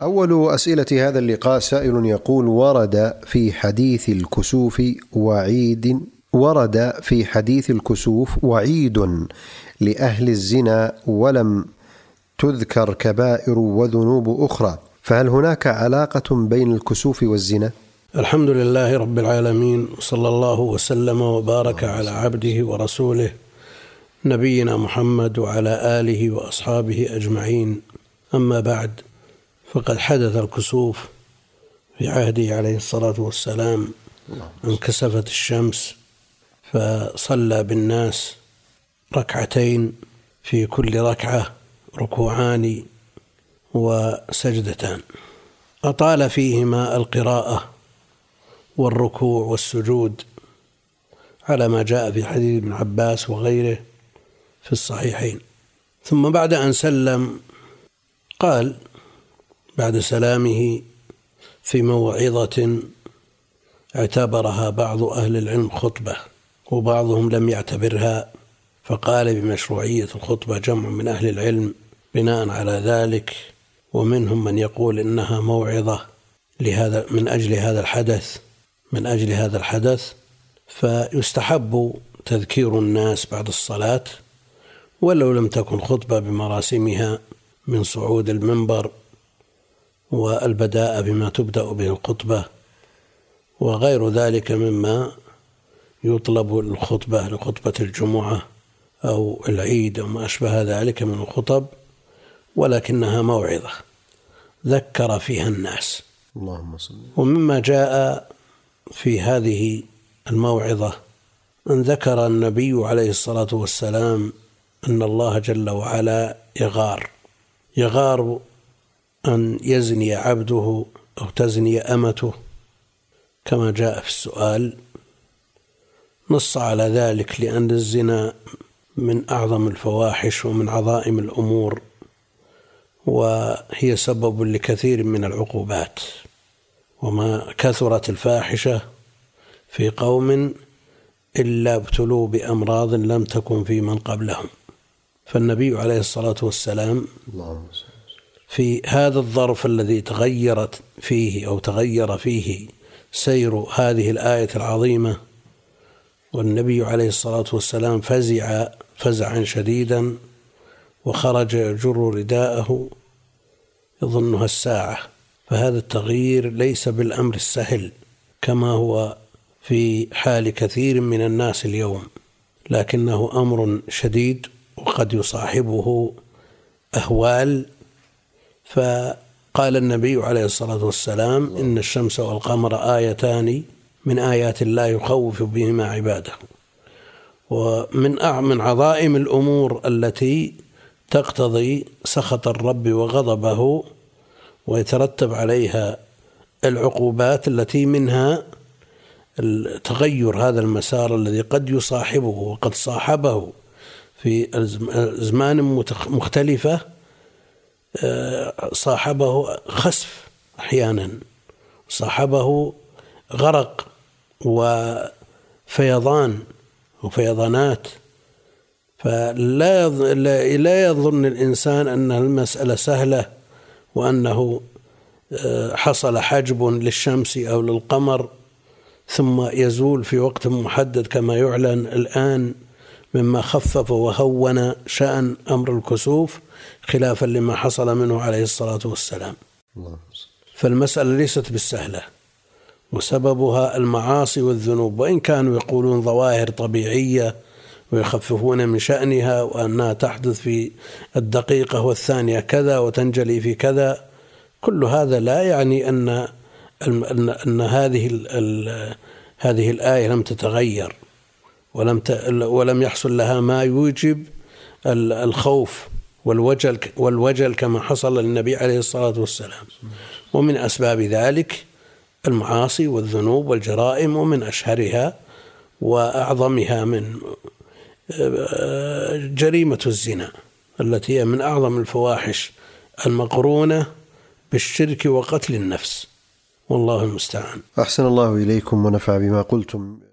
أول أسئلة هذا اللقاء سائل يقول: ورد في حديث الكسوف وعيد لأهل الزنا ولم تذكر كبائر وذنوب أخرى، فهل هناك علاقة بين الكسوف والزنا؟ الحمد لله رب العالمين، صلى الله وسلم وبارك على عبده ورسوله نبينا محمد وعلى آله وأصحابه أجمعين. أما بعد، فقد حدث الكسوف في عهده عليه الصلاة والسلام، انكسفت الشمس فصلى بالناس ركعتين، في كل ركعة ركوعان وسجدتان، أطال فيهما القراءة والركوع والسجود على ما جاء في حديث ابن عباس وغيره في الصحيحين. ثم بعد أن سلم قال بعد سلامه في موعظة اعتبرها بعض أهل العلم خطبة وبعضهم لم يعتبرها، فقال بمشروعية الخطبة جمع من أهل العلم بناء على ذلك، ومنهم من يقول إنها موعظة من أجل هذا الحدث، فيستحب تذكير الناس بعد الصلاة ولو لم تكن خطبة بمراسمها من صعود المنبر والبداء بما تبدأ به الخطبة وغير ذلك مما يطلب الخطبة لخطبة الجمعة أو العيد أو ما أشبه ذلك من الخطب، ولكنها موعظة ذكر فيها الناس. اللهم صل. ومما جاء في هذه الموعظة أن ذكر النبي عليه الصلاة والسلام أن الله جل وعلا يغار أن يزني عبده أو تزني أمته كما جاء في السؤال. نص على ذلك لأن الزنا من أعظم الفواحش ومن عظائم الأمور، وهي سبب لكثير من العقوبات، وما كثرت الفاحشة في قوم إلا ابتلوا بأمراض لم تكن في من قبلهم. فالنبي عليه الصلاة والسلام في هذا الظرف الذي تغير فيه سير هذه الآية العظيمة، والنبي عليه الصلاة والسلام فزع فزعا شديدا وخرج يجر رداءه يظنها الساعة، فهذا التغيير ليس بالأمر السهل كما هو في حال كثير من الناس اليوم، لكنه أمر شديد وقد يصاحبه أهوال. فقال النبي عليه الصلاة والسلام: إن الشمس والقمر آيتان من آيات الله يخوف بهما عباده. ومن عظائم الأمور التي تقتضي سخط الرب وغضبه ويترتب عليها العقوبات التي منها تغير هذا المسار الذي قد يصاحبه وقد صاحبه في أزمان مختلفة، صاحبه خسف أحيانا، صاحبه غرق وفيضانات، فلا يظن الإنسان أن المسألة سهلة وأنه حصل حجب للشمس أو للقمر ثم يزول في وقت محدد كما يعلن الآن، مما خفف وهون شأن أمر الكسوف خلافا لما حصل منه عليه الصلاة والسلام. فالمسألة ليست بالسهلة، وسببها المعاصي والذنوب، وإن كانوا يقولون ظواهر طبيعية ويخففون من شأنها وأنها تحدث في الدقيقة والثانية كذا وتنجلي في كذا، كل هذا لا يعني أن هذه الآية لم تتغير ولم يحصل لها ما يوجب الخوف والوجل كما حصل للنبي عليه الصلاة والسلام. ومن أسباب ذلك المعاصي والذنوب والجرائم، ومن أشهرها وأعظمها من جريمة الزنا التي هي من أعظم الفواحش المقرونة بالشرك وقتل النفس، والله المستعان. أحسن الله إليكم ونفع بما قلتم.